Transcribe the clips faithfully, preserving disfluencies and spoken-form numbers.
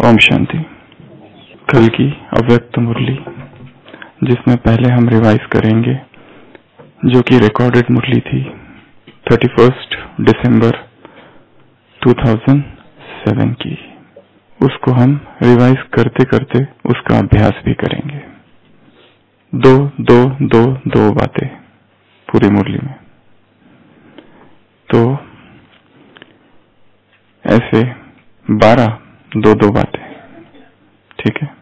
ओम शांति। कल की अव्यक्त मुरली जिसमें पहले हम रिवाइज करेंगे, जो कि रिकॉर्डेड मुरली थी thirty first December two thousand seven की, उसको हम रिवाइज करते करते उसका अभ्यास भी करेंगे। दो दो दो दो बातें पूरी मुरली में, तो ऐसे बारह दो दो बातें, ठीक है।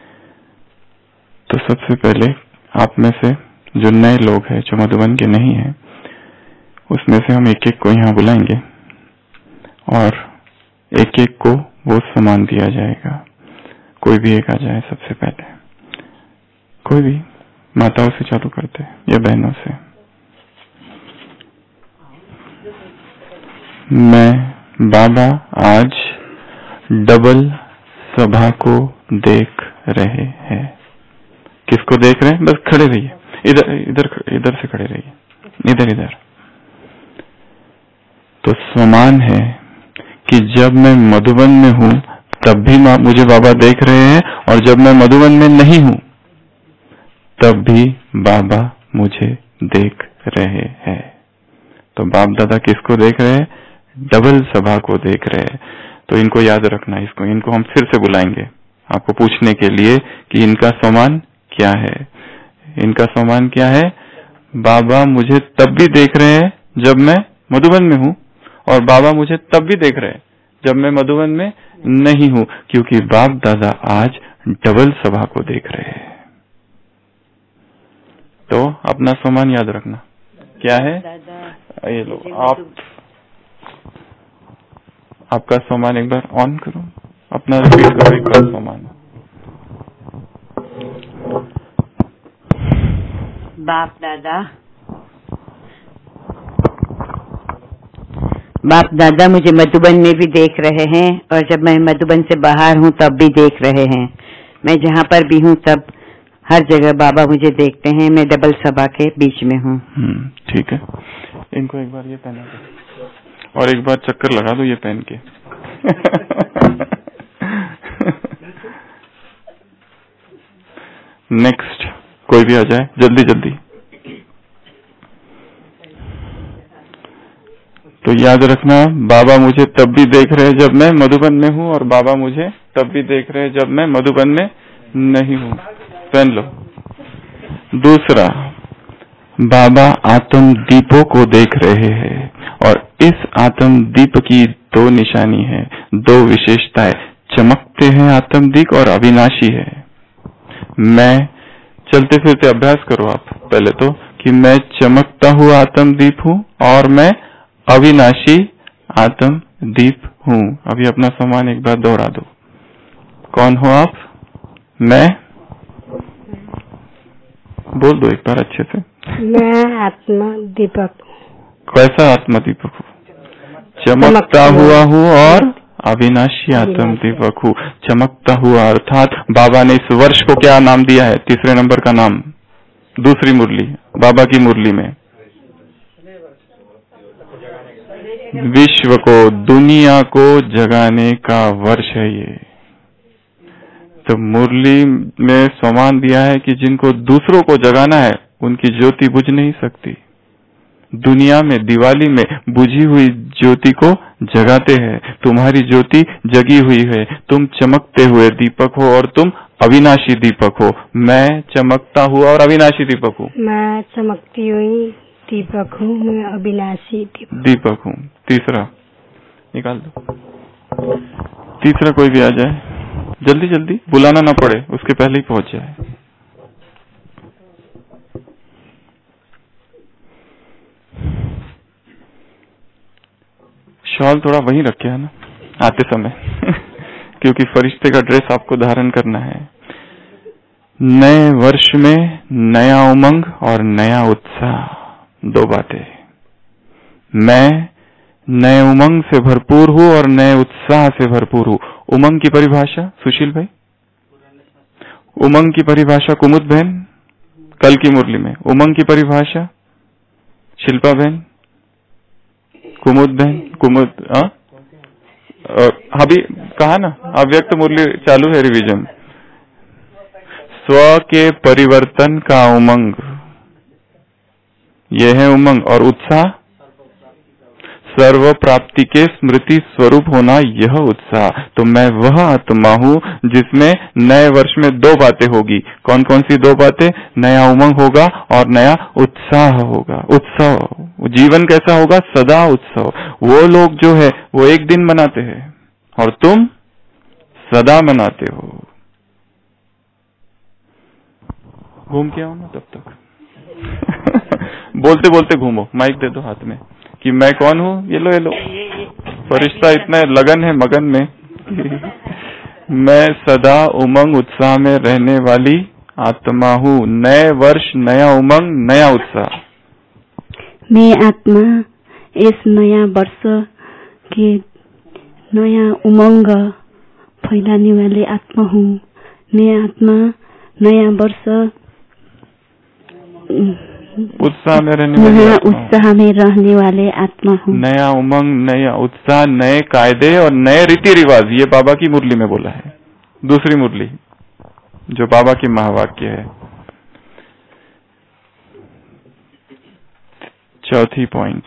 तो सबसे पहले आप में से जो नए लोग हैं, जो मधुबन के नहीं हैं, उसमें से हम एक एक को यहाँ बुलाएंगे और एक एक को वो सामान दिया जाएगा। कोई भी एक आ जाए सबसे पहले, कोई भी, माताओं से चालू करते या बहनों से। मैं बाबा आज डबल सभा को देख रहे हैं। किसको देख रहे हैं? बस खड़े रहिए, इधर इधर इधर से खड़े रहिए, इधर इधर। तो समान है कि जब मैं मधुबन में हूं तब भी मुझे बाबा देख रहे हैं, और जब मैं मधुबन में नहीं हूं तब भी बाबा मुझे देख रहे हैं। तो बाप दादा किसको देख रहे हैं? डबल सभा को देख रहे हैं। तो इनको याद रखना, इसको इनको हम फिर से बुलाएंगे आपको पूछने के लिए कि इनका समान क्या है। इनका समान क्या है? बाबा मुझे तब भी देख रहे हैं जब मैं मधुबन में हूं, और बाबा मुझे तब भी देख रहे हैं जब मैं मधुबन में नहीं हूं, क्योंकि बाप दादा आज डबल सभा को देख रहे हैं। तो अपना समान याद रखना क्या है। ये लो, आप आपका सामान एक बार ऑन करो, अपना रिपीट करो एक बार सामान। बाप दादा बाप दादा मुझे मधुबन में भी देख रहे हैं, और जब मैं मधुबन से बाहर हूँ तब भी देख रहे हैं। मैं जहाँ पर भी हूँ तब हर जगह बाबा मुझे देखते हैं। मैं डबल सभा के बीच में हूँ। ठीक है, इनको एक बार ये पहना दो और एक बार चक्कर लगा दो ये पहन के। नेक्स्ट कोई भी आ जाए, जल्दी जल्दी। तो याद रखना, बाबा मुझे तब भी देख रहे हैं जब मैं मधुबन में हूँ, और बाबा मुझे तब भी देख रहे हैं जब मैं मधुबन में नहीं हूँ। पहन लो। दूसरा, बाबा आत्म दीपों को देख रहे हैं, और इस आत्म दीप की दो निशानी है, दो विशेषताएं। चमकते हैं आत्म दीप और अविनाशी है। मैं चलते फिरते अभ्यास करो आप पहले तो, कि मैं चमकता हुआ आत्म दीप हूँ और मैं अविनाशी आत्म दीप हूँ। अभी अपना सामान एक बार दोहरा दो। कौन हो आप? मैं, बोल दो एक बार अच्छे से। मैं आत्मा दीपक। कैसा आत्मा दीपक हूँ? चमकता हुआ हूँ और अविनाशी आत्म दीपक हूँ। चमकता हुआ अर्थात बाबा ने इस वर्ष को क्या नाम दिया है? तीसरे नंबर का नाम, दूसरी मुरली बाबा की मुरली में, विश्व को, दुनिया को जगाने का वर्ष है ये। तो मुरली में सम्मान दिया है कि जिनको दूसरों को जगाना है उनकी ज्योति बुझ नहीं सकती। दुनिया में दिवाली में बुझी हुई ज्योति को जगाते हैं। तुम्हारी ज्योति जगी हुई है, तुम चमकते हुए दीपक हो और तुम अविनाशी दीपक हो। मैं चमकता हुआ और अविनाशी दीपक हूँ। मैं चमकती हुई दीपक हूँ, मैं अविनाशी दीपक दीपक हूँ। तीसरा निकाल दो। तीसरा कोई भी आ जाए, जल्दी जल्दी, बुलाना ना पड़े, उसके पहले ही पहुंच जाए। शॉल थोड़ा वहीं रखे है ना आते समय, क्योंकि फरिश्ते का ड्रेस आपको धारण करना है। नए वर्ष में नया उमंग और नया उत्साह, दो बातें। मैं नए उमंग से भरपूर हूँ और नए उत्साह से भरपूर हूँ। उमंग की परिभाषा सुशील भाई, उमंग की परिभाषा कुमुद बहन, कल की मुरली में उमंग की परिभाषा शिल्पा बहन, कुमुद बहन, कुमुद हाँ अभी कहा ना, अव्यक्त मुरली चालू है, रिवीजन। स्व के परिवर्तन का उमंग, यह है उमंग। और उत्साह, सर्व प्राप्ति के स्मृति स्वरूप होना, यह उत्साह। तो मैं वह आत्मा हूँ जिसमें नए वर्ष में दो बातें होगी। कौन कौन सी दो बातें? नया उमंग होगा और नया उत्साह होगा। उत्सव, जीवन कैसा होगा? सदा उत्सव। वो लोग जो है वो एक दिन मनाते हैं और तुम सदा मनाते हो। घूम के आओ ना तब तक। बोलते बोलते घूमो, माइक दे दो हाथ में कि मैं कौन हूँ। ये लो ये लो। फरिश्ता इतना लगन है मगन में कि मैं सदा उमंग उत्साह में रहने वाली आत्मा हूँ। नए वर्ष, नया उमंग, नया उत्साह। मैं आत्मा इस नया वर्ष के नया उमंग फैलाने वाली आत्मा हूँ। मैं आत्मा नया वर्ष उत्साह में रहने वाले नया उत्साह में रहने वाले आत्मा हूँ। नया उमंग, नया उत्साह, नए कायदे और नए रीति रिवाज। ये बाबा की मुरली में बोला है, दूसरी मुरली जो बाबा की महावाक्य है। चौथी पॉइंट,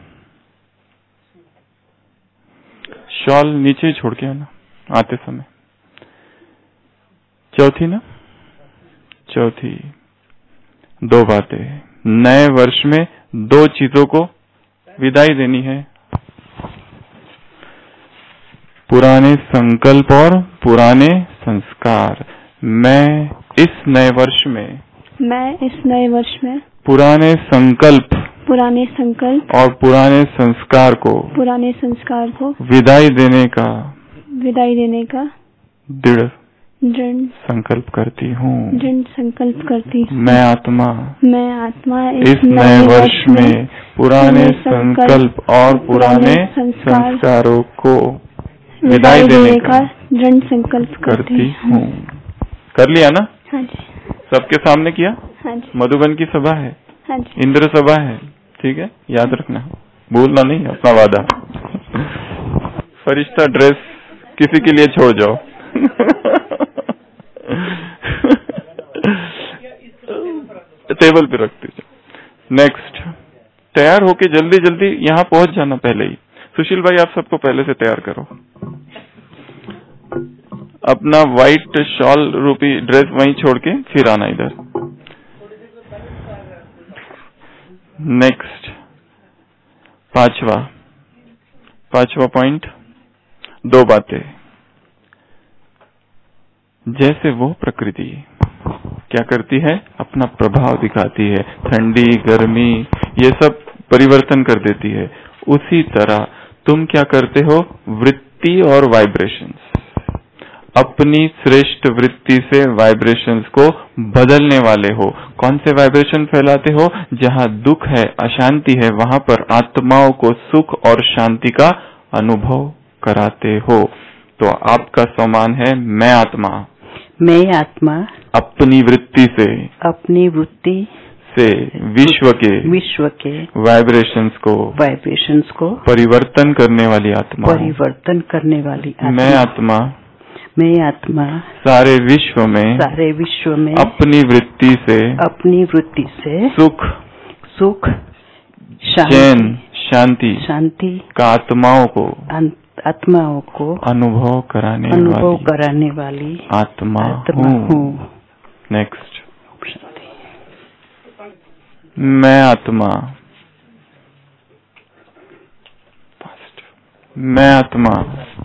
शॉल नीचे छोड़ के आना आते समय। चौथी ना, चौथी दो बातें। नए वर्ष में दो चीजों को विदाई देनी है, पुराने संकल्प और पुराने संस्कार। मैं इस नए वर्ष में मैं इस नए वर्ष में पुराने संकल्प पुराने संकल्प और पुराने संस्कार को पुराने संस्कार को विदाई देने का विदाई देने का दृढ़ दृढ़ संकल्प करती हूँ। दृढ़ संकल्प करती हूँ। मैं आत्मा मैं आत्मा इस, इस नए वर्ष में पुराने संकल्प और पुराने संस्कारों को विदाई देने का दृढ़ संकल्प करती हूँ। कर लिया ना? हाँ जी। सबके सामने किया? हाँ जी। मधुबन की सभा है, हाँ जी। इंद्र सभा है, ठीक है, याद रखना, भूलना नहीं अपना वादा। फरिश्ता ड्रेस किसी के लिए छोड़ जाओ। टेबल पे रख दीजिए। नेक्स्ट, तैयार होके जल्दी जल्दी यहाँ पहुंच जाना पहले ही। सुशील भाई आप सबको पहले से तैयार करो, अपना व्हाइट शॉल रूपी ड्रेस वहीं छोड़ के फिर आना इधर। नेक्स्ट, पांचवा पांचवा पॉइंट, दो बातें। जैसे वो प्रकृति क्या करती है? अपना प्रभाव दिखाती है, ठंडी गर्मी ये सब परिवर्तन कर देती है, उसी तरह तुम क्या करते हो? वृत्ति और वाइब्रेशंस, अपनी श्रेष्ठ वृत्ति से वाइब्रेशंस को बदलने वाले हो। कौन से वाइब्रेशन फैलाते हो? जहाँ दुख है, अशांति है, वहां पर आत्माओं को सुख और शांति का अनुभव कराते हो। तो आपका सम्मान है मैं आत्मा। मैं आत्मा अपनी वृत्ति से अपनी वृत्ति से विश्व के विश्व के वाइब्रेशंस को वाइब्रेशंस को परिवर्तन करने वाली आत्मा। परिवर्तन करने वाली आत्मा। मैं आत्मा मैं आत्मा सारे विश्व में सारे विश्व में अपनी वृत्ति से अपनी वृत्ति से सुख सुख चैन शांति शांति का आत्माओं को आत्माओं को अनुभव कराने अनुभव वाली कराने वाली आत्मा, आत्मा हूँ। नेक्स्ट, मैं आत्मा मैं आत्मा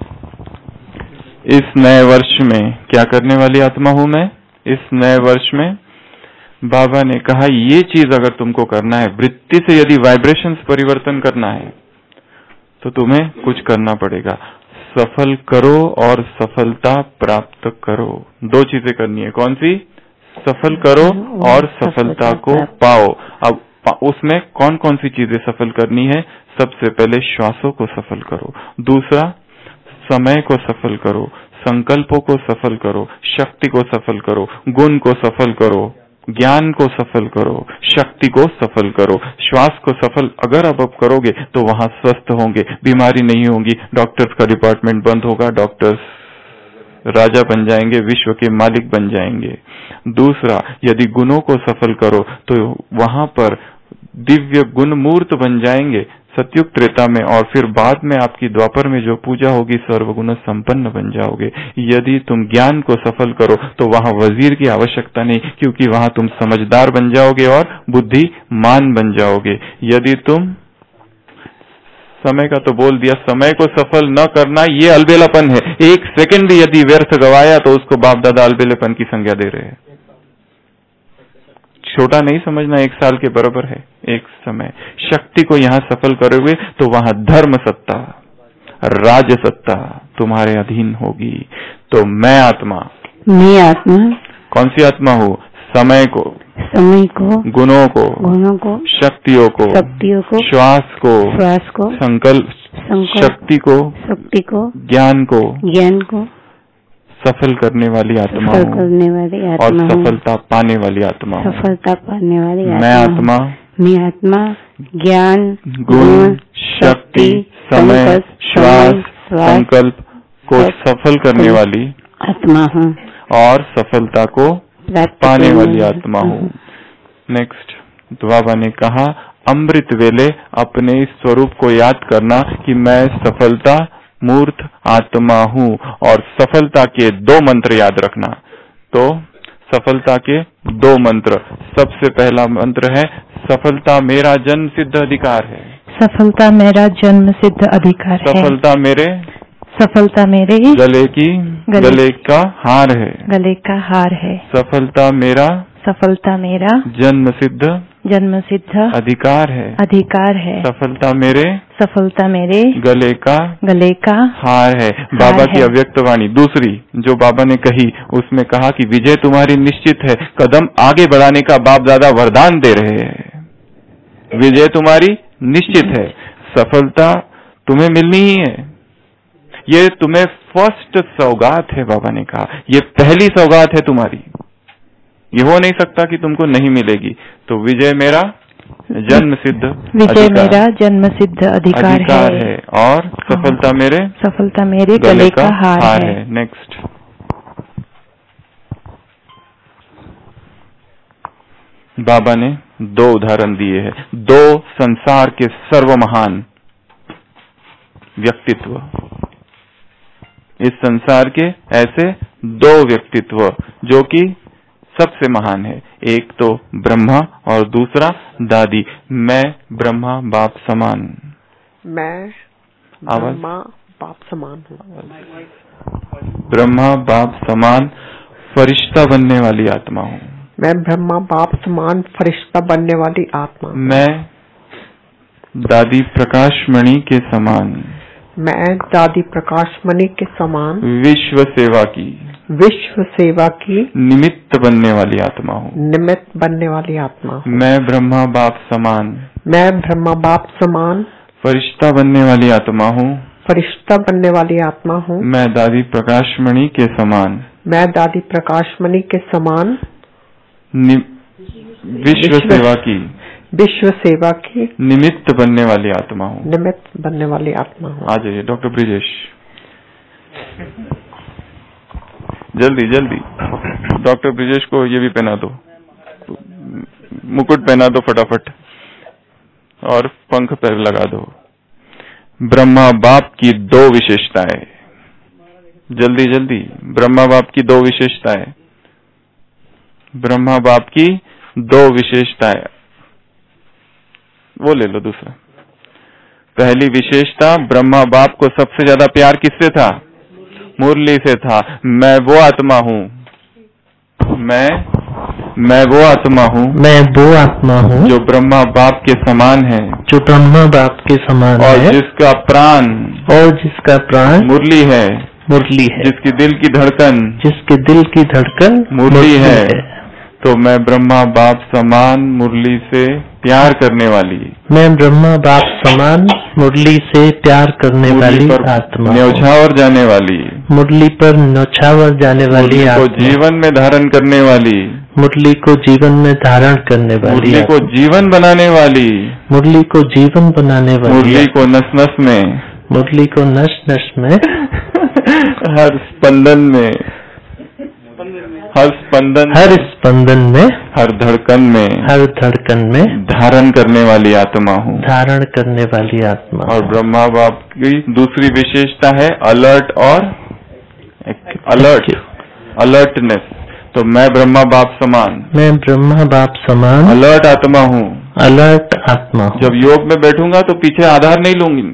इस नए वर्ष में क्या करने वाली आत्मा हूँ? मैं इस नए वर्ष में बाबा ने कहा ये चीज अगर तुमको करना है, वृत्ति से यदि वाइब्रेशंस परिवर्तन करना है तो तुम्हें कुछ करना पड़ेगा। सफल करो और सफलता प्राप्त करो। दो चीजें करनी है। कौन सी? सफल करो और सफलता को पाओ। अब उसमें कौन कौन सी चीजें सफल करनी है? सबसे पहले श्वासों को सफल करो, दूसरा समय को सफल करो, संकल्पों को सफल करो, शक्ति को सफल करो, गुण को सफल करो, ज्ञान को सफल करो, शक्ति को सफल करो, श्वास को सफल अगर अब अब करोगे तो वहां स्वस्थ होंगे, बीमारी नहीं होगी, डॉक्टर्स का डिपार्टमेंट बंद होगा, डॉक्टर्स राजा बन जाएंगे, विश्व के मालिक बन जाएंगे। दूसरा, यदि गुणों को सफल करो तो वहां पर दिव्य गुण मूर्त बन जाएंगे सतयुग त्रेता में, और फिर बाद में आपकी द्वापर में जो पूजा होगी सर्वगुण संपन्न बन जाओगे। यदि तुम ज्ञान को सफल करो तो वहां वजीर की आवश्यकता नहीं, क्योंकि वहां तुम समझदार बन जाओगे और बुद्धिमान बन जाओगे। यदि तुम समय का तो बोल दिया, समय को सफल न करना ये अलबेलापन है। एक सेकंड भी यदि व्यर्थ गवाया तो उसको बाप दादा अलबेलेपन की संज्ञा दे रहे हैं। छोटा नहीं समझना, एक साल के बराबर है एक समय। शक्ति को यहाँ सफल करोगे तो वहां धर्म सत्ता, राज सत्ता तुम्हारे अधीन होगी। तो मैं आत्मा, मैं आत्मा कौन सी आत्मा हूँ? समय को, समय को, गुणों को, गुणों को, शक्तियों को, शक्तियों को, श्वास को, श्वास को, संकल्प, संकल्प, शक्ति को, शक्ति को, ज्ञान को, ज्ञान को सफल करने वाली आत्मा सफल हूँ करने वाली और आत्मा हूँ, सफलता पाने वाली आत्मा हूँ। सफलता पाने वाली मैं आत्मा आत्मा, मैं आत्मा ज्ञान, गुण, शक्ति, समय, श्वास, संकल्प को सफल करने वाली आत्मा हूँ और सफलता को पाने वाली आत्मा हूँ। नेक्स्ट, तो बाबा ने कहा अमृत वेले अपने इस स्वरूप को याद करना कि मैं सफलता मूर्त आत्मा हूँ, और सफलता के दो मंत्र याद रखना। तो सफलता के दो मंत्र, सबसे पहला मंत्र है सफलता मेरा जन्म सिद्ध अधिकार है। सफलता मेरा जन्म सिद्ध अधिकार है। सफलता मेरे सफलता मेरे गले की गले, गले का हार है। गले का हार है। सफलता मेरा सफलता मेरा जन्म सिद्ध जन्म सिद्ध अधिकार है। अधिकार है। सफलता मेरे सफलता मेरे गले का गले का हार है। बाबा की अव्यक्त वाणी दूसरी जो बाबा ने कही, उसमें कहा कि विजय तुम्हारी निश्चित है, कदम आगे बढ़ाने का बाप दादा वरदान दे रहे हैं। विजय तुम्हारी निश्चित है, सफलता तुम्हें मिलनी ही है। ये तुम्हें फर्स्ट सौगात है, बाबा ने कहा ये पहली सौगात है तुम्हारी, ये हो नहीं सकता कि तुमको नहीं मिलेगी। तो विजय मेरा जन्म सिद्ध विजय मेरा जन्म सिद्ध अधिकार, अधिकार है, है और सफलता मेरे सफलता मेरे गले, गले का हार, हार है, है। नेक्स्ट, बाबा ने दो उदाहरण दिए हैं, दो संसार के सर्वमहान व्यक्तित्व। इस संसार के ऐसे दो व्यक्तित्व जो कि सबसे महान है, एक तो ब्रह्मा और दूसरा दादी। मैं ब्रह्मा बाप समान, मैं ब्रह्मा बाप समान हूँ। ब्रह्मा बाप समान फरिश्ता बनने वाली आत्मा हूँ। मैं ब्रह्मा बाप समान फरिश्ता बनने वाली आत्मा। मैं दादी प्रकाशमणि के समान, मैं दादी प्रकाशमणि के समान विश्व सेवा की विश्व सेवा की निमित्त बनने वाली आत्मा हूँ। निमित्त बनने वाली आत्मा हूँ। मैं ब्रह्मा बाप समान मैं ब्रह्मा बाप समान फरिश्ता बनने वाली आत्मा हूँ। फरिश्ता बनने वाली आत्मा हूँ। मैं दादी प्रकाशमणि के समान मैं दादी प्रकाशमणि के समान विश्व, विश्व सेवा की विश्व सेवा की निमित्त बनने वाली आत्मा हूँ। निमित्त बनने वाली आत्मा हूँ। आ जाइए डॉक्टर ब्रिजेश, जल्दी जल्दी। डॉक्टर ब्रिजेश को ये भी पहना दो, मुकुट पहना दो फटाफट, और पंख पर लगा दो। ब्रह्मा बाप की दो विशेषताएं, जल्दी जल्दी। ब्रह्मा बाप की दो विशेषताएं, ब्रह्मा बाप की दो विशेषताएं, वो ले लो दूसरा। पहली विशेषता, ब्रह्मा बाप को सबसे ज्यादा प्यार किससे था? मुरली से था। मैं वो आत्मा हूँ, मैं मैं वो आत्मा हूँ मैं वो आत्मा हूँ जो ब्रह्मा बाप के समान है, जो ब्रह्मा बाप के समान और है, जिसका प्राण और जिसका प्राण मुरली है, मुरली है, जिसकी दिल की धड़कन जिसके दिल की धड़कन मुरली है, है। तो मैं ब्रह्मा बाप समान मुरली से प्यार करने वाली, मैं ब्रह्मा बाप समान मुरली से प्यार करने वाली आत्मा, न्यौछावर जाने वाली, मुरली पर न्यौछावर जाने वाली आत्मा, जीवन में धारण करने वाली, मुरली को जीवन में धारण करने वाली, मुरली को जीवन बनाने वाली, मुरली को जीवन बनाने वाली, मुरली को नस नस में, मुरली को नस नस में, हर स्पंदन में, हर स्पंदन हर स्पंदन में, हर धड़कन में, हर धड़कन में धारण करने वाली आत्मा हूँ, धारण करने वाली आत्मा। और ब्रह्मा बाप की दूसरी विशेषता है अलर्ट और अलर्ट, अलर्टनेस। तो मैं ब्रह्मा बाप समान, मैं ब्रह्मा बाप समान अलर्ट आत्मा हूँ, अलर्ट आत्मा हूँ। जब योग में बैठूंगा तो पीछे आधार नहीं लूंगी।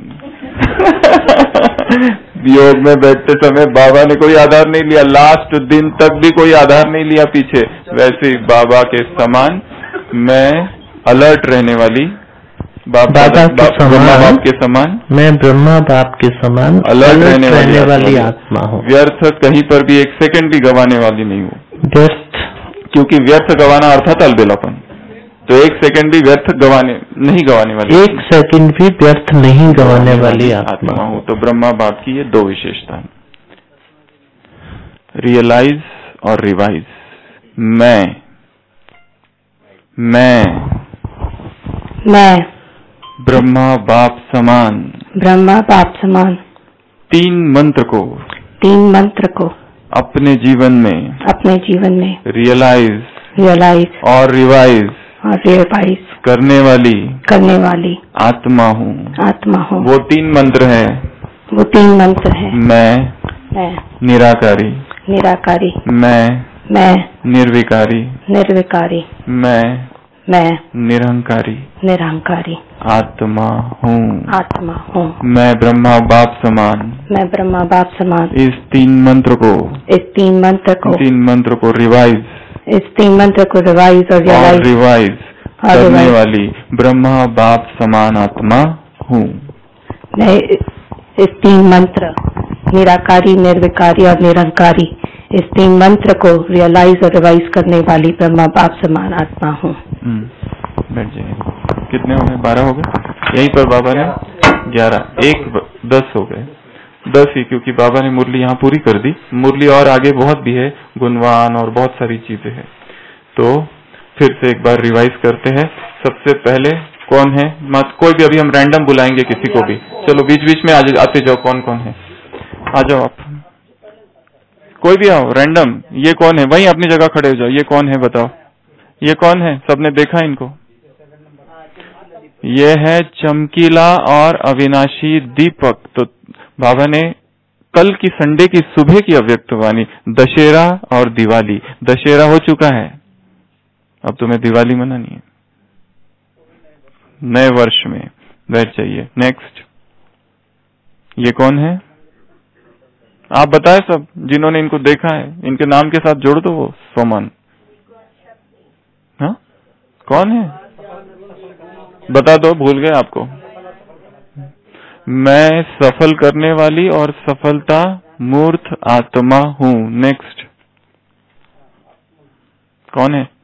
योग में बैठते समय बाबा ने कोई आधार नहीं लिया, लास्ट दिन तक भी कोई आधार नहीं लिया पीछे। वैसे ही बाबा के समान मैं अलर्ट रहने वाली, बाबा के ब्रह्मा बाप के समान, मैं ब्रह्मा बाप के समान अलर्ट रहने वाली, वाली आत्मा हूँ। व्यर्थ कहीं पर भी एक सेकंड भी गंवाने वाली नहीं हूँ। व्यर्थ, क्योंकि व्यर्थ गंवाना अर्थात अलबेलापन, तो एक सेकंड भी व्यर्थ गंवाने नहीं गंवाने वाली, एक सेकंड भी व्यर्थ नहीं गंवाने वाली आत्मा हूँ। तो ब्रह्मा बाप की ये दो विशेषता, रियलाइज और रिवाइज। मैं मैं मैं ब्रह्मा बाप समान, ब्रह्मा बाप समान तीन मंत्र को, तीन मंत्र को अपने जीवन में, अपने जीवन में रियलाइज रियलाइज और रिवाइज और रियलाइज करने वाली करने वाली आत्मा हूँ, आत्मा हूँ। वो तीन मंत्र है, वो तीन मंत्र है। मैं मैं निराकारी, निराकारी, मैं मैं निर्विकारी, निर्विकारी, मैं मैं निरहंकारी, निरहंकारी आत्मा हूँ, आत्मा हूँ। मैं ब्रह्मा बाप समान, मैं ब्रह्मा बाप समान इस तीन मंत्र को, इस तीन मंत्र को, तीन मंत्र को रिवाइज, इस तीन मंत्र को रिवाइज और और रिवाइज करने रिवाइज वाली ब्रह्मा बाप समान आत्मा हूँ। मैं इस तीन मंत्र निराकारी, निर्विकारी और निरंकारी, इस तीन मंत्र को रियलाइज और रिवाइज करने वाली ब्रह्मा बाप समान आत्मा हूँ। बैठ जाइए। कितने हो गए? बारह हो गए। यहीं पर बाबा ने ग्यारह, एक दस हो गए, दस ही, क्योंकि बाबा ने मुरली यहाँ पूरी कर दी। मुरली और आगे बहुत भी है, गुणवान और बहुत सारी चीजें हैं। तो फिर से एक बार रिवाइज करते हैं। सबसे पहले कौन है? मत कोई भी, अभी हम रैंडम बुलाएंगे किसी को भी। चलो बीच बीच में आते जाओ, कौन कौन है आ जाओ आप, कोई भी आओ, रैंडम। ये कौन है? वहीं अपनी जगह खड़े हो जाओ। ये कौन है बताओ, ये कौन है? सबने देखा इनको? ये है चमकीला और अविनाशी दीपक। तो बाबा ने कल की संडे की सुबह की अव्यक्तवाणी, दशहरा और दिवाली। दशहरा हो चुका है, अब तुम्हें दिवाली मनानी है नए वर्ष में। बैठ जाइए। नेक्स्ट, ये कौन है? आप बताएं सब, जिन्होंने इनको देखा है, इनके नाम के साथ जोड़ दो वो सोमन। हाँ, कौन है? बता दो, भूल गए आपको। मैं सफल करने वाली और सफलता मूर्त आत्मा हूँ। नेक्स्ट, कौन है?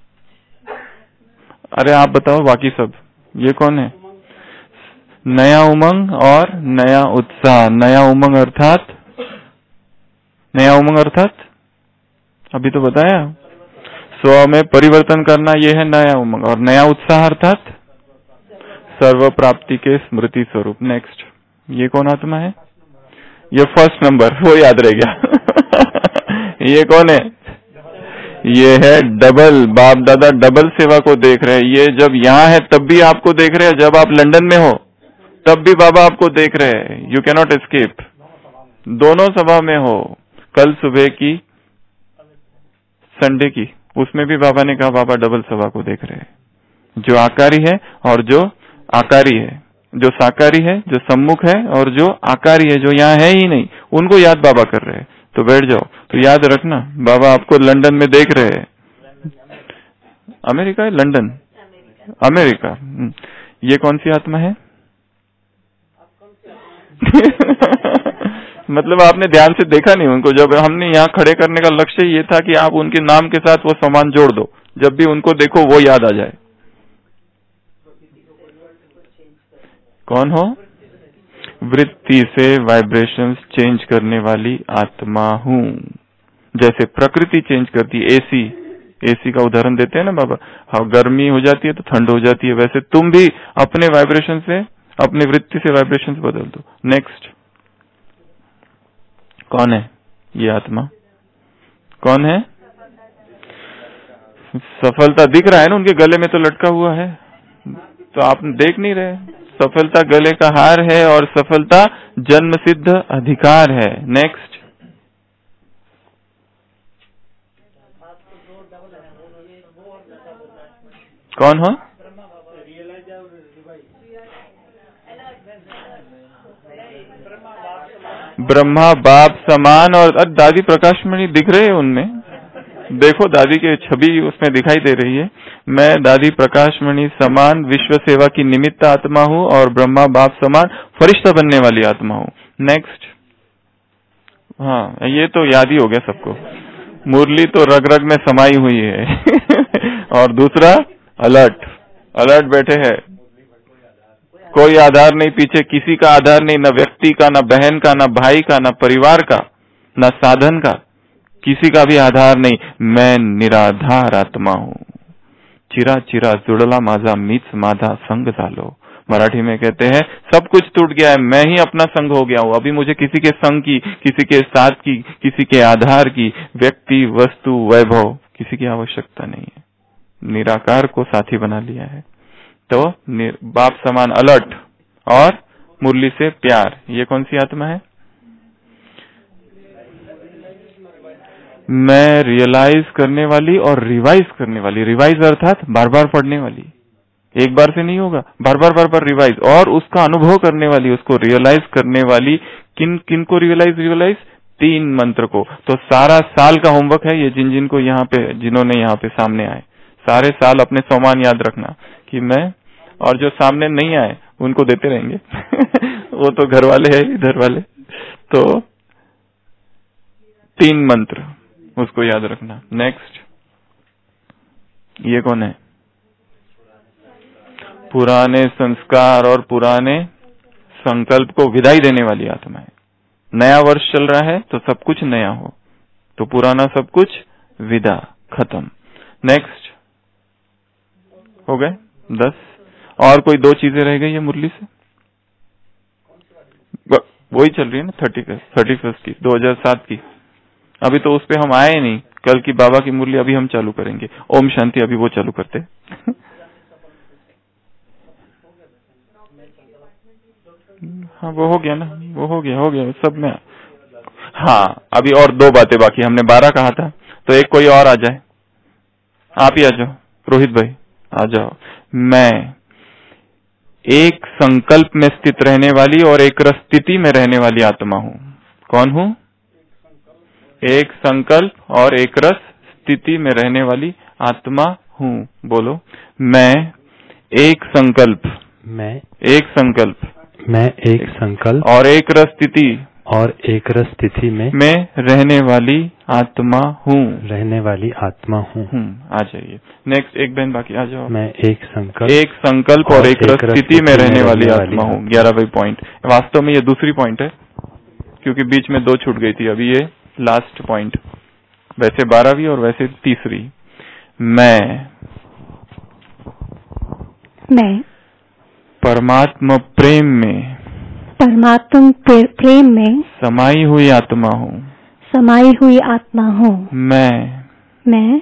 अरे आप बताओ बाकी सब। ये कौन है? नया उमंग और नया उत्साह। नया उमंग अर्थात, नया उमंग अर्थात अभी तो बताया, स्व में परिवर्तन करना, यह है नया उमंग। और नया उत्साह अर्थात सर्व प्राप्ति के स्मृति स्वरूप। नेक्स्ट, ये कौन आत्मा है? ये फर्स्ट नंबर, वो याद रह गया। ये कौन है? ये है डबल, बाप दादा डबल सेवा को देख रहे हैं। ये जब यहाँ है तब भी आपको देख रहे हैं, जब आप लंदन में हो तब भी बाबा आपको देख रहे हैं। यू कैन नॉट एस्केप, दोनों सभा में हो। कल सुबह की संडे की, उसमें भी बाबा ने कहा बाबा डबल सभा को देख रहे हैं, जो आकारी है और जो आकारी है, जो साकारी है, जो सम्मुख है और जो आकारी है, जो यहाँ है ही नहीं, उनको याद बाबा कर रहे हैं। तो बैठ जाओ। तो याद रखना, बाबा आपको लंदन में देख रहे हैं। अमेरिका है? London, America. ये कौन सी आत्मा है? मतलब आपने ध्यान से देखा नहीं उनको। जब हमने यहाँ खड़े करने का लक्ष्य ये था कि आप उनके नाम के साथ वो सामान जोड़ दो, जब भी उनको देखो वो याद आ जाए। कौन हो? वृत्ति से वाइब्रेशंस चेंज करने वाली आत्मा हूँ। जैसे प्रकृति चेंज करती, एसी एसी का उदाहरण देते हैं ना बाबा, हाँ गर्मी हो जाती है तो ठंड हो जाती है, वैसे तुम भी अपने वाइब्रेशन से, अपनी वृत्ति से वाइब्रेशन बदल दो। नेक्स्ट, कौन है ये आत्मा? कौन है? सफलता दिख रहा है ना, उनके गले में तो लटका हुआ है, तो आप देख नहीं रहे। सफलता गले का हार है और सफलता जन्म सिद्ध अधिकार है। नेक्स्ट, कौन हो? ब्रह्मा बाप समान। और दादी प्रकाशमणि दिख रहे हैं उनमें, देखो दादी की छवि उसमें दिखाई दे रही है। मैं दादी प्रकाशमणि समान विश्व सेवा की निमित्त आत्मा हूँ और ब्रह्मा बाप समान फरिश्ता बनने वाली आत्मा हूँ। नेक्स्ट, हाँ ये तो याद ही हो गया सबको, मुरली तो रग रग में समाई हुई है। और दूसरा अलर्ट, अलर्ट बैठे हैं, कोई आधार नहीं पीछे, किसी का आधार नहीं, न व्यक्ति का, न बहन का, न भाई का, न परिवार का, न साधन का, किसी का भी आधार नहीं। मैं निराधार आत्मा हूँ। चिरा चिरा जुड़ला माझा मीच माधा संग झालो। मराठी में कहते हैं सब कुछ टूट गया है, मैं ही अपना संग हो गया हूँ। अभी मुझे किसी के संग की, किसी के साथ की, किसी के आधार की, व्यक्ति वस्तु वैभव किसी की आवश्यकता नहीं है। निराकार को साथी बना लिया है। तो बाप समान अलर्ट और मुरली से प्यार, ये कौन सी आत्मा है? मैं रियलाइज करने वाली और रिवाइज करने वाली। रिवाइज अर्थात बार बार पढ़ने वाली, एक बार से नहीं होगा, बार बार बार बार रिवाइज, और उसका अनुभव करने वाली, उसको रियलाइज करने वाली। किन किन को रियलाइज? रियलाइज तीन मंत्र को। तो सारा साल का होमवर्क है ये, जिन जिन को यहाँ पे, जिन्होंने यहाँ पे सामने आए, सारे साल अपने सोमान याद रखना कि मैं, और जो सामने नहीं आए उनको देते रहेंगे। वो तो घर वाले हैं, इधर वाले। तो तीन मंत्र उसको याद रखना। नेक्स्ट, ये कौन है? पुराने संस्कार और पुराने संकल्प को विदाई देने वाली आत्मा है। नया वर्ष चल रहा है तो सब कुछ नया हो, तो पुराना सब कुछ विदा, खत्म। नेक्स्ट, हो गए दस। और कोई दो चीजें रह गई है मुरली से, वही चल रही है ना, थर्टी फर्स्ट थर्टी फर्स्ट की, दो हजार सात की। अभी तो उस पे हम आए नहीं, कल की बाबा की मुरली अभी हम चालू करेंगे। ओम शांति अभी वो चालू करते। हाँ वो हो गया ना, वो हो गया, हो गया सब में। हाँ अभी और दो बातें बाकी, हमने बारह कहा था, तो एक कोई और आ जाए। आप ही आ जाओ, रोहित भाई आ जाओ। मैं एक संकल्प में स्थित रहने वाली और एक रस स्थिति में रहने वाली आत्मा हूँ। कौन हूँ? एक संकल्प और एक रस स्थिति में रहने वाली आत्मा हूँ। बोलो, मैं एक संकल्प, मैं एक संकल्प, मैं एक संकल्प और एक रस स्थिति और एक रस स्थिति में में रहने वाली आत्मा हूँ। रहने वाली आत्मा हूँ। आ जाइए। नेक्स्ट, एक बहन बाकी, आ जाओ। मैं एक संकल्प एक संकल्प और, और एक रस स्थिति में रहने वाली आत्मा हूँ। ग्यारहवीं पॉइंट, वास्तव में ये दूसरी पॉइंट है क्योंकि बीच में दो छूट गई थी, अभी ये लास्ट पॉइंट। वैसे बारहवीं और वैसे तीसरी। मैं मैं परमात्मा प्रेम में परमात्मा प्रेम में समाई हुई आत्मा हूँ। समाई हुई आत्मा हूँ। मैं मैं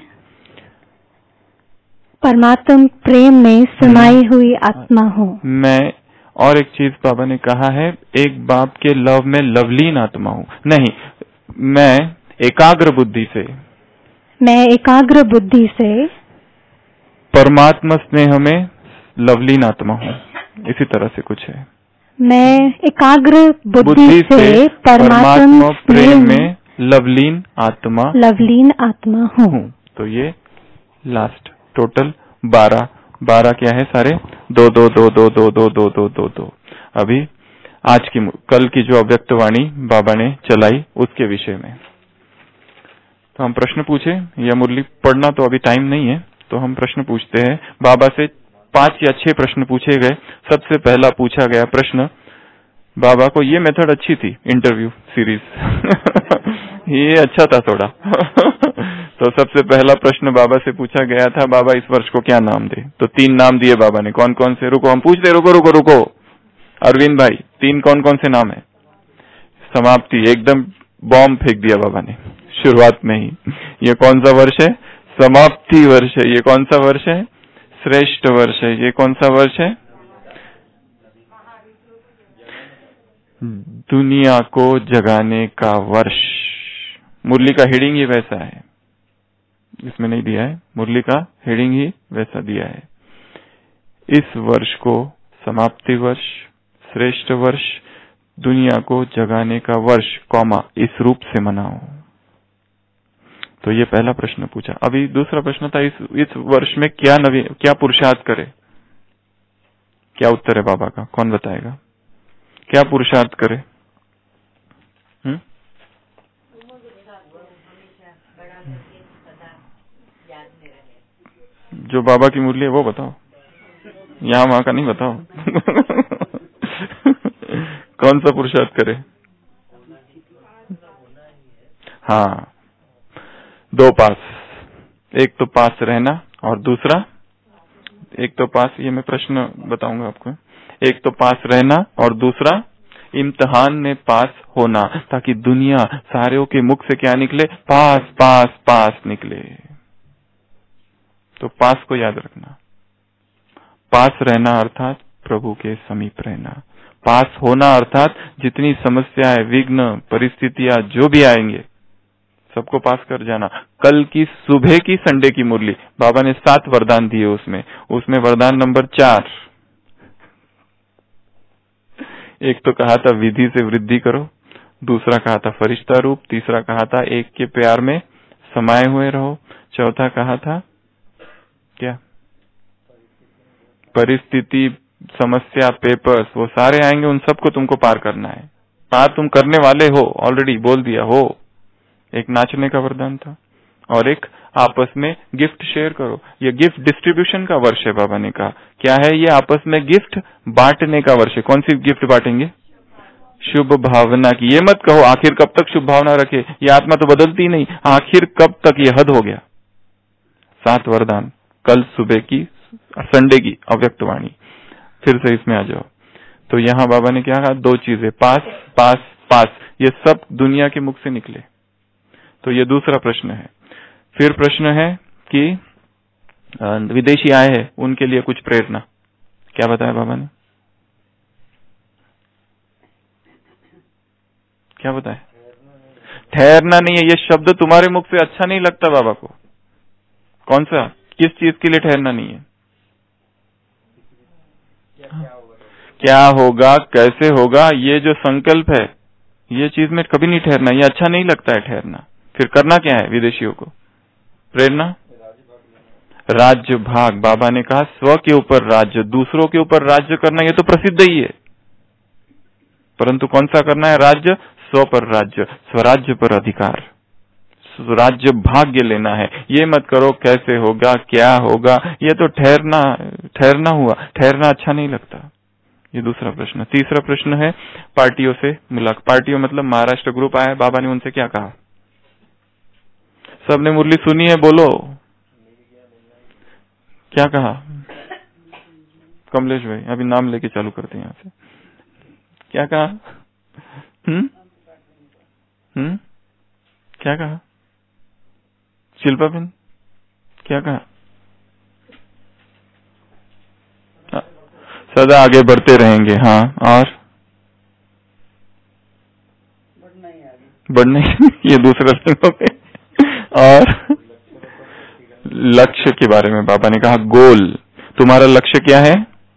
परमात्मा प्रेम में समाई हुई आत्मा हूँ। मैं और एक चीज बाबा ने कहा है, एक बाप के लव में लवलीन आत्मा हूँ। नहीं, मैं एकाग्र बुद्धि से मैं एकाग्र बुद्धि से परमात्मा स्नेह में लवलीन आत्मा हूँ। इसी तरह से कुछ है। मैं एकाग्र बुद्धि से, से परमात्मा प्रेम में लवलीन आत्मा लवलीन आत्मा हूँ। तो ये लास्ट टोटल बारह। बारह क्या है सारे? दो दो दो दो दो दो दो दो दो दो। अभी आज की, कल की जो अव्यक्त वाणी बाबा ने चलाई उसके विषय में तो हम प्रश्न पूछे, या मुरली पढ़ना तो अभी टाइम नहीं है, तो हम प्रश्न पूछते हैं। बाबा से पांच या छह प्रश्न पूछे गए। सबसे पहला पूछा गया प्रश्न, बाबा को ये मेथड अच्छी थी, इंटरव्यू सीरीज। ये अच्छा था थोड़ा। तो सबसे पहला प्रश्न बाबा से पूछा गया था, बाबा इस वर्ष को क्या नाम दे? तो तीन नाम दिए बाबा ने। कौन कौन से? रुको हम पूछते, रुको रुको रुको अरविंद भाई, तीन कौन कौन से नाम है? समाप्ति, एकदम बॉम्ब फेंक दिया बाबा ने शुरुआत में ही। ये कौन सा वर्ष है? समाप्ति वर्ष है। ये कौन सा वर्ष है? श्रेष्ठ वर्ष है। ये कौन सा वर्ष है? दुनिया को जगाने का वर्ष। मुरली का हेडिंग ही वैसा है, इसमें नहीं दिया है, मुरली का हेडिंग ही वैसा दिया है। इस वर्ष को समाप्ति वर्ष, श्रेष्ठ वर्ष, दुनिया को जगाने का वर्ष, कौमा, इस रूप से मनाओ। तो ये पहला प्रश्न पूछा। अभी दूसरा प्रश्न था, इस इस वर्ष में क्या नवी क्या पुरुषार्थ करे? क्या उत्तर है बाबा का? कौन बताएगा? क्या पुरुषार्थ करे? हुँ? जो बाबा की मुरली है वो बताओ, यहाँ वहां का नहीं बताओ। कौन सा पुरुषार्थ करे? हाँ, दो पास, एक तो पास रहना और दूसरा, एक तो पास, ये मैं प्रश्न बताऊंगा आपको, एक तो पास रहना और दूसरा इम्तिहान में पास होना, ताकि दुनिया सारों के मुख से क्या निकले? पास पास पास निकले। तो पास को याद रखना। पास रहना अर्थात प्रभु के समीप रहना। पास होना अर्थात जितनी समस्याएं, विघ्न, परिस्थितियां जो भी आएंगे सबको पास कर जाना। कल की सुबह की संडे की मुरली बाबा ने सात वरदान दिए, उसमें उसमें वरदान नंबर चार, एक तो कहा था विधि से वृद्धि करो, दूसरा कहा था फरिश्ता रूप, तीसरा कहा था एक के प्यार में समाये हुए रहो, चौथा कहा था क्या? परिस्थिति, समस्या, पेपर्स, वो सारे आएंगे, उन सबको तुमको पार करना है। पार तुम करने वाले हो, ऑलरेडी बोल दिया हो। एक नाचने का वरदान था और एक आपस में गिफ्ट शेयर करो। ये गिफ्ट डिस्ट्रीब्यूशन का वर्ष है। बाबा ने कहा क्या है ये? आपस में गिफ्ट बांटने का वर्ष है। कौन सी गिफ्ट बांटेंगे? शुभ भावना की। ये मत कहो आखिर कब तक शुभ भावना रखे, ये आत्मा तो बदलती नहीं, आखिर कब तक, ये हद हो गया। सात वरदान कल सुबह की संडे की अव्यक्त वाणी। फिर से इसमें आ जाओ। तो यहाँ बाबा ने क्या कहा? दो चीजें, पास पास पास, ये सब दुनिया के मुख से निकले। तो ये दूसरा प्रश्न है। फिर प्रश्न है कि विदेशी आए हैं, उनके लिए कुछ प्रेरणा। क्या बताया बाबा ने? क्या बताया? ठहरना नहीं है। ये शब्द तुम्हारे मुख से अच्छा नहीं लगता बाबा को। कौन सा? किस चीज के लिए ठहरना नहीं है? क्या होगा, कैसे होगा, ये जो संकल्प है, ये चीज में कभी नहीं ठहरना। ये अच्छा नहीं लगता है ठहरना। फिर करना क्या है विदेशियों को? प्रेरणा, राज्य भाग। बाबा ने कहा स्व के ऊपर राज्य, दूसरों के ऊपर राज्य करना, ये तो प्रसिद्ध ही है, परंतु कौन सा करना है राज्य? स्व पर राज्य, स्वराज्य पर अधिकार, राज्य भाग्य लेना है। ये मत करो कैसे होगा, क्या होगा, ये तो ठहरना ठहरना हुआ। ठहरना अच्छा नहीं लगता। ये दूसरा प्रश्न। तीसरा प्रश्न है पार्टियों से मुलाकात। पार्टियों मतलब महाराष्ट्र ग्रुप आया, बाबा ने उनसे क्या कहा? सबने मुरली सुनी है, बोलो क्या कहा? कमलेश भाई अभी नाम लेके चालू करते हैं यहाँ से। क्या कहा? हम्म हम्म क्या कहा? शिल्पा बहन क्या कहा? सदा आगे बढ़ते रहेंगे। हाँ, और बढ़ना ही ये दूसरा हो गया। और लक्ष्य के बारे में बाबा ने कहा गोल। तुम्हारा लक्ष्य क्या है?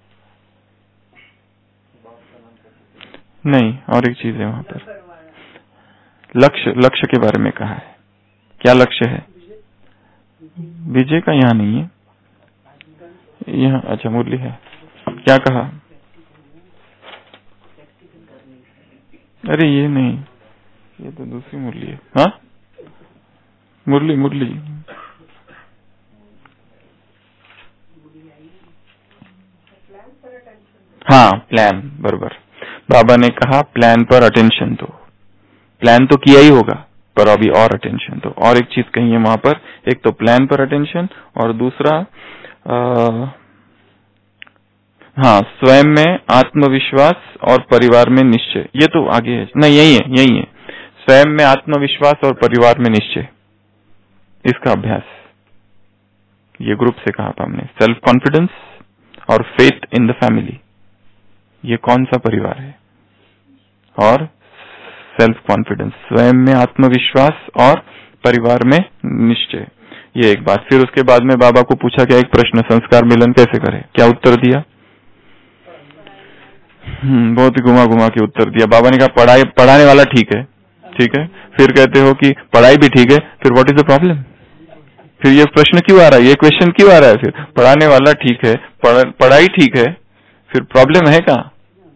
नहीं, और एक चीज है वहां पर, लक्ष्य लक्ष्य के बारे में कहा है। क्या लक्ष्य है? विजय का यहाँ नहीं है, यहाँ अच्छा मुरली है। क्या कहा? अरे ये नहीं, ये तो दूसरी मुरली है। हाँ मुरली मुरली हाँ प्लान, बराबर। बाबा ने कहा प्लान पर अटेंशन दो। प्लान तो किया ही होगा, पर अभी और अटेंशन दो। और एक चीज कही है वहां पर, एक तो प्लान पर अटेंशन और दूसरा आ, हाँ स्वयं में आत्मविश्वास और परिवार में निश्चय। ये तो आगे है, नहीं यही है यही है, स्वयं में आत्मविश्वास और परिवार में निश्चय, इसका अभ्यास ये ग्रुप से कहा था हमने। सेल्फ कॉन्फिडेंस और फेथ इन द फैमिली, ये कौन सा परिवार है? और सेल्फ कॉन्फिडेंस, स्वयं में आत्मविश्वास और परिवार में निश्चय, ये एक बात। फिर उसके बाद में बाबा को पूछा गया एक प्रश्न, संस्कार मिलन कैसे करें? क्या उत्तर दिया? हम्म बहुत ही घुमा घुमा के उत्तर दिया। बाबा ने कहा पढ़ाई पढ़ाने वाला ठीक है, ठीक है। फिर कहते हो कि पढ़ाई भी ठीक है, फिर व्हाट इज द प्रॉब्लम? फिर ये प्रश्न क्यों आ रहा है, ये क्वेश्चन क्यों आ रहा है? फिर पढ़ाने वाला ठीक है, पढ़, पढ़ाई ठीक है, फिर प्रॉब्लम है कहाँ?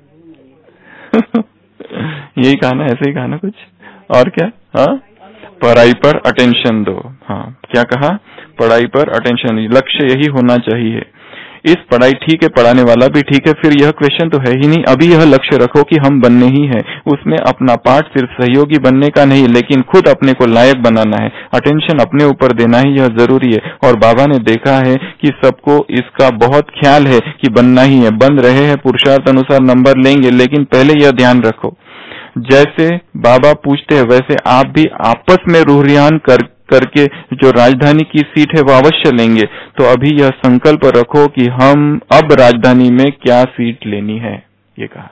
यही कहा ना, ऐसे ही कहा ना कुछ और क्या? हाँ, पढ़ाई पर अटेंशन दो। हाँ, क्या कहा? पढ़ाई पर अटेंशन, लक्ष्य यही होना चाहिए। इस पढ़ाई ठीक है, पढ़ाने वाला भी ठीक है, फिर यह क्वेश्चन तो है ही नहीं। अभी यह लक्ष्य रखो कि हम बनने ही है, उसमें अपना पार्ट सिर्फ सहयोगी बनने का नहीं, लेकिन खुद अपने को लायक बनाना है। अटेंशन अपने ऊपर देना ही यह जरूरी है। और बाबा ने देखा है कि सबको इसका बहुत ख्याल है कि बनना ही है, बन रहे हैं, पुरुषार्थ अनुसार नंबर लेंगे, लेकिन पहले यह ध्यान रखो, जैसे बाबा पूछते हैं वैसे आप भी आपस में रूहरियान कर करके जो राजधानी की सीट है वो अवश्य लेंगे। तो अभी यह संकल्प रखो कि हम अब राजधानी में क्या सीट लेनी है, ये कहा।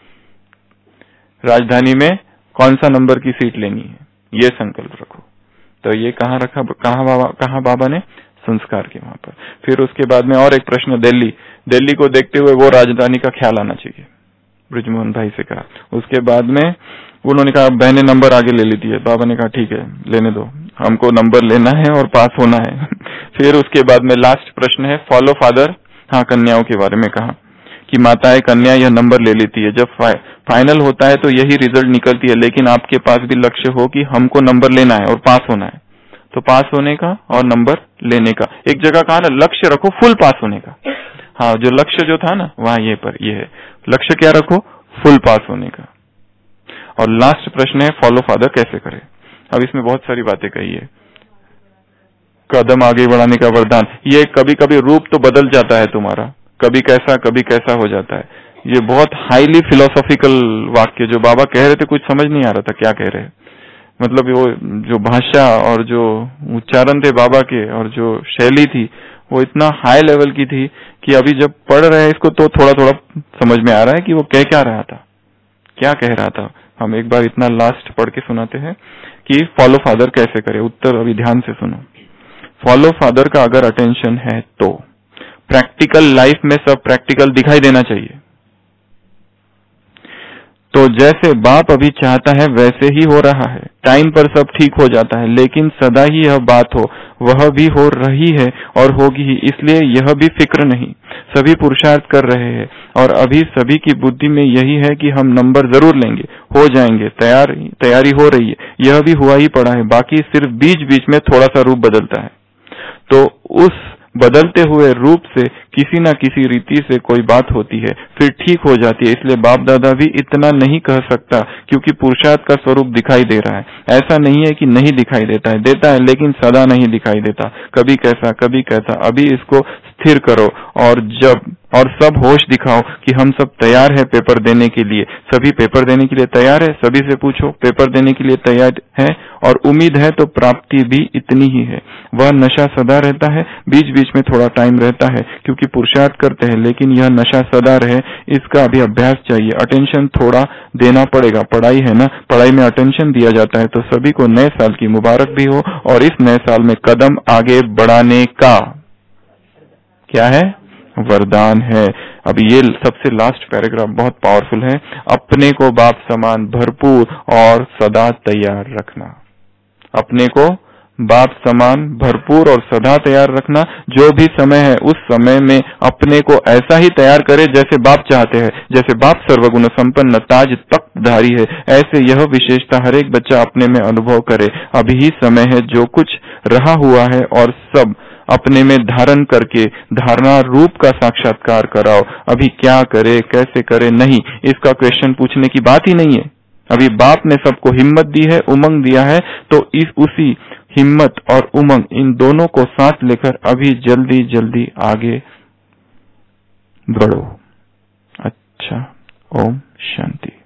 राजधानी में कौन सा नंबर की सीट लेनी है, ये संकल्प रखो। तो ये कहाँ रखा, कहाँ बाबा कहाँ बाबा ने? संस्कार के वहां पर। फिर उसके बाद में और एक प्रश्न, दिल्ली दिल्ली को देखते हुए वो राजधानी का ख्याल आना चाहिए, ब्रिजमोहन भाई से कहा। उसके बाद में उन्होंने कहा बहने नंबर आगे ले लेती है। बाबा ने कहा ठीक है लेने दो, हमको नंबर लेना है और पास होना है। फिर उसके बाद में लास्ट प्रश्न है फॉलो फादर। हाँ, कन्याओं के बारे में कहा कि माताएं कन्या यह नंबर ले लेती है, जब फाइनल होता है तो यही रिजल्ट निकलती है, लेकिन आपके पास भी लक्ष्य हो कि हमको नंबर लेना है और पास होना है। तो पास होने का और नंबर लेने का, एक जगह कहा ना लक्ष्य रखो फुल पास होने का। हाँ, जो लक्ष्य जो था ना वहां ये पर ये है, लक्ष्य क्या रखो? फुल पास होने का। और लास्ट प्रश्न है फॉलो फादर कैसे करें। अब इसमें बहुत सारी बातें कही है, कदम आगे बढ़ाने का वरदान। ये कभी कभी रूप तो बदल जाता है तुम्हारा, कभी कैसा कभी कैसा हो जाता है। ये बहुत हाईली फिलोसॉफिकल वाक्य जो बाबा कह रहे थे, कुछ समझ नहीं आ रहा था क्या कह रहे हैं। मतलब वो जो भाषा और जो उच्चारण थे बाबा के और जो शैली थी वो इतना हाई लेवल की थी कि अभी जब पढ़ रहे हैं इसको तो थोड़ा थोड़ा समझ में आ रहा है कि वो कह क्या रहा था, क्या कह रहा था। हम एक बार इतना लास्ट पढ़ के सुनाते हैं कि फॉलो फादर कैसे करें। उत्तर अभी ध्यान से सुनो। फॉलो फादर का अगर अटेंशन है तो प्रैक्टिकल लाइफ में सब प्रैक्टिकल दिखाई देना चाहिए। तो जैसे बाप अभी चाहता है वैसे ही हो रहा है, टाइम पर सब ठीक हो जाता है, लेकिन सदा ही यह बात हो, वह भी हो रही है और होगी ही, इसलिए यह भी फिक्र नहीं। सभी पुरुषार्थ कर रहे हैं और अभी सभी की बुद्धि में यही है कि हम नंबर जरूर लेंगे, हो जाएंगे, तैयार तैयारी हो रही है, यह भी हुआ ही पड़ा है, बाकी सिर्फ बीच बीच में थोड़ा सा रूप बदलता है। तो उस बदलते हुए रूप से किसी न किसी रीति से कोई बात होती है, फिर ठीक हो जाती है। इसलिए बाप दादा भी इतना नहीं कह सकता क्योंकि पुरुषार्थ का स्वरूप दिखाई दे रहा है। ऐसा नहीं है कि नहीं दिखाई देता है, देता है, लेकिन सदा नहीं दिखाई देता, कभी कैसा कभी कैसा। अभी इसको स्थिर करो और जब और सब होश दिखाओ कि हम सब तैयार है पेपर देने के लिए। सभी पेपर देने के लिए तैयार है, सभी से पूछो पेपर देने के लिए तैयार है और उम्मीद है तो प्राप्ति भी इतनी ही है। वह नशा सदा रहता है, बीच बीच में थोड़ा टाइम रहता है क्योंकि पुरुषार्थ करते हैं, लेकिन यह नशा सदा रहे इसका अभी अभ्यास चाहिए। अटेंशन थोड़ा देना पड़ेगा, पढ़ाई है ना, पढ़ाई में अटेंशन दिया जाता है। तो सभी को नए साल की मुबारक भी हो और इस नए साल में कदम आगे बढ़ाने का क्या है? वरदान है। अब ये सबसे लास्ट पैराग्राफ बहुत पावरफुल है। अपने को बाप समान भरपूर और सदा तैयार रखना। अपने को बाप समान भरपूर और सदा तैयार रखना। जो भी समय है उस समय में अपने को ऐसा ही तैयार करे जैसे बाप चाहते हैं। जैसे बाप सर्वगुण संपन्न ताज तख्तधारी है, ऐसे यह विशेषता हर एक बच्चा अपने में अनुभव करे। अभी ही समय है, जो कुछ रहा हुआ है और सब अपने में धारण करके धारणा रूप का साक्षात्कार कराओ। अभी क्या करे कैसे करे नहीं, इसका क्वेश्चन पूछने की बात ही नहीं है। अभी बाप ने सबको हिम्मत दी है, उमंग दिया है, तो इस उसी हिम्मत और उमंग इन दोनों को साथ लेकर अभी जल्दी जल्दी आगे बढ़ो। अच्छा, ओम शांति।